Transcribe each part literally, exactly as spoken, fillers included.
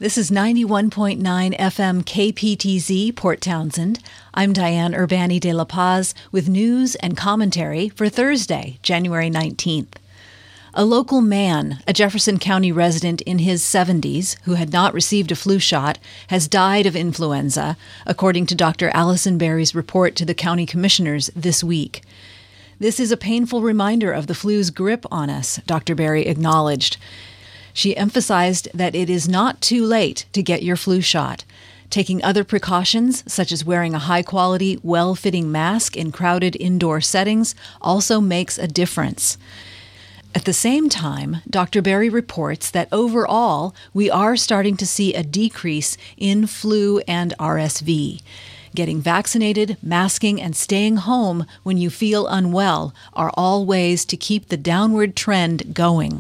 This is ninety-one point nine F M K P T Z, Port Townsend. I'm Diane Urbani de la Paz with news and commentary for Thursday, January nineteenth. A local man, a Jefferson County resident in his seventies, who had not received a flu shot, has died of influenza, according to Doctor Allison Berry's report to the county commissioners this week. This is a painful reminder of the flu's grip on us, Doctor Berry acknowledged. She emphasized that it is not too late to get your flu shot. Taking other precautions, such as wearing a high-quality, well-fitting mask in crowded indoor settings, also makes a difference. At the same time, Doctor Berry reports that overall, we are starting to see a decrease in flu and R S V. Getting vaccinated, masking, and staying home when you feel unwell are all ways to keep the downward trend going.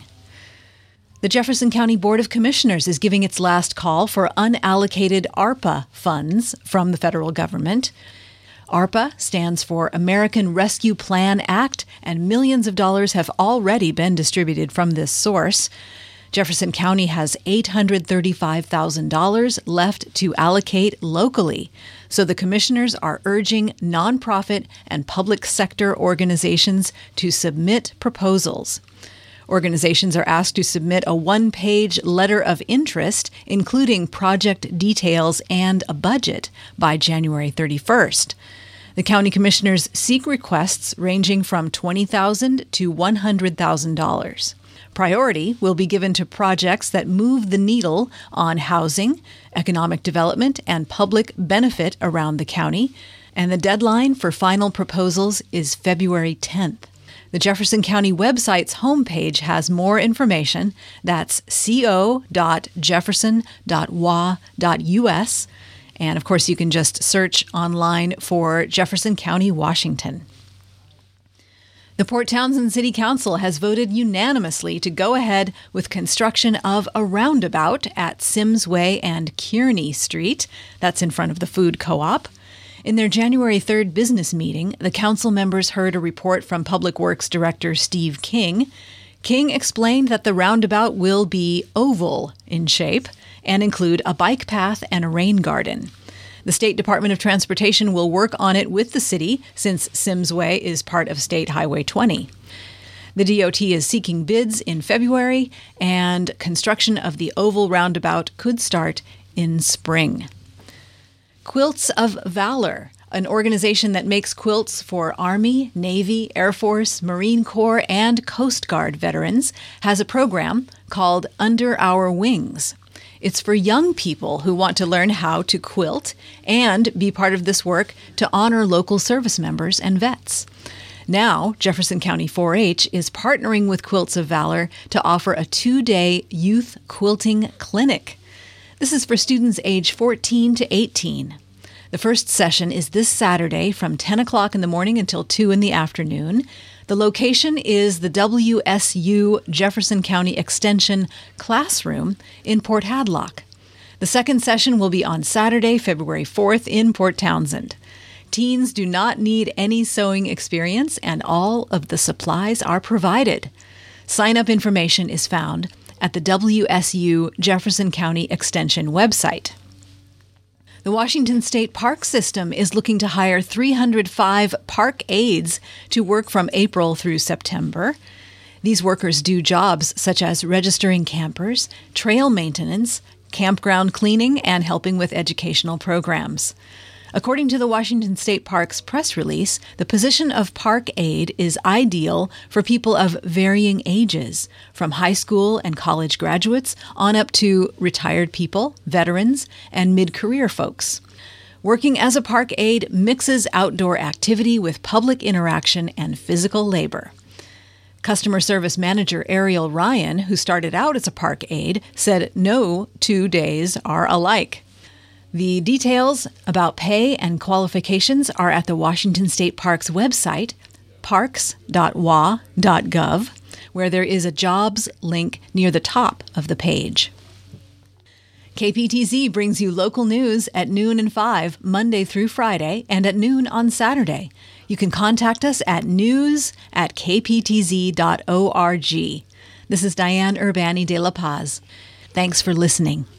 The Jefferson County Board of Commissioners is giving its last call for unallocated ARPA funds from the federal government. ARPA stands for American Rescue Plan Act, and millions of dollars have already been distributed from this source. Jefferson County has eight hundred thirty-five thousand dollars left to allocate locally, so the commissioners are urging nonprofit and public sector organizations to submit proposals. Organizations are asked to submit a one-page letter of interest, including project details and a budget, by January thirty-first. The county commissioners seek requests ranging from twenty thousand dollars to one hundred thousand dollars. Priority will be given to projects that move the needle on housing, economic development, and public benefit around the county, and the deadline for final proposals is February tenth. The Jefferson County website's homepage has more information. That's co dot jefferson dot w a dot u s. And of course, you can just search online for Jefferson County, Washington. The Port Townsend City Council has voted unanimously to go ahead with construction of a roundabout at Sims Way and Kearney Street. That's in front of the food co-op. In their January third business meeting, the council members heard a report from Public Works Director Steve King. King explained that the roundabout will be oval in shape and include a bike path and a rain garden. The State Department of Transportation will work on it with the city since Sims Way is part of State Highway twenty. The D O T is seeking bids in February, and construction of the oval roundabout could start in spring. Quilts of Valor, an organization that makes quilts for Army, Navy, Air Force, Marine Corps, and Coast Guard veterans, has a program called Under Our Wings. It's for young people who want to learn how to quilt and be part of this work to honor local service members and vets. Now, Jefferson County four H is partnering with Quilts of Valor to offer a two-day youth quilting clinic. This is for students age fourteen to eighteen. The first session is this Saturday from ten o'clock in the morning until two in the afternoon. The location is the W S U Jefferson County Extension Classroom in Port Hadlock. The second session will be on Saturday, February fourth in Port Townsend. Teens do not need any sewing experience, and all of the supplies are provided. Sign-up information is found at the W S U Jefferson County Extension website. The Washington State Park System is looking to hire three hundred five park aides to work from April through September. These workers do jobs such as registering campers, trail maintenance, campground cleaning, and helping with educational programs. According to the Washington State Parks press release, the position of park aide is ideal for people of varying ages, from high school and college graduates on up to retired people, veterans, and mid-career folks. Working as a park aide mixes outdoor activity with public interaction and physical labor. Customer Service Manager Ariel Ryan, who started out as a park aide, said no two days are alike. The details about pay and qualifications are at the Washington State Parks website, parks dot w a dot gov, where there is a jobs link near the top of the page. K P T Z brings you local news at noon and five, Monday through Friday, and at noon on Saturday. You can contact us at news at k p t z dot org. This is Diane Urbani de la Paz. Thanks for listening.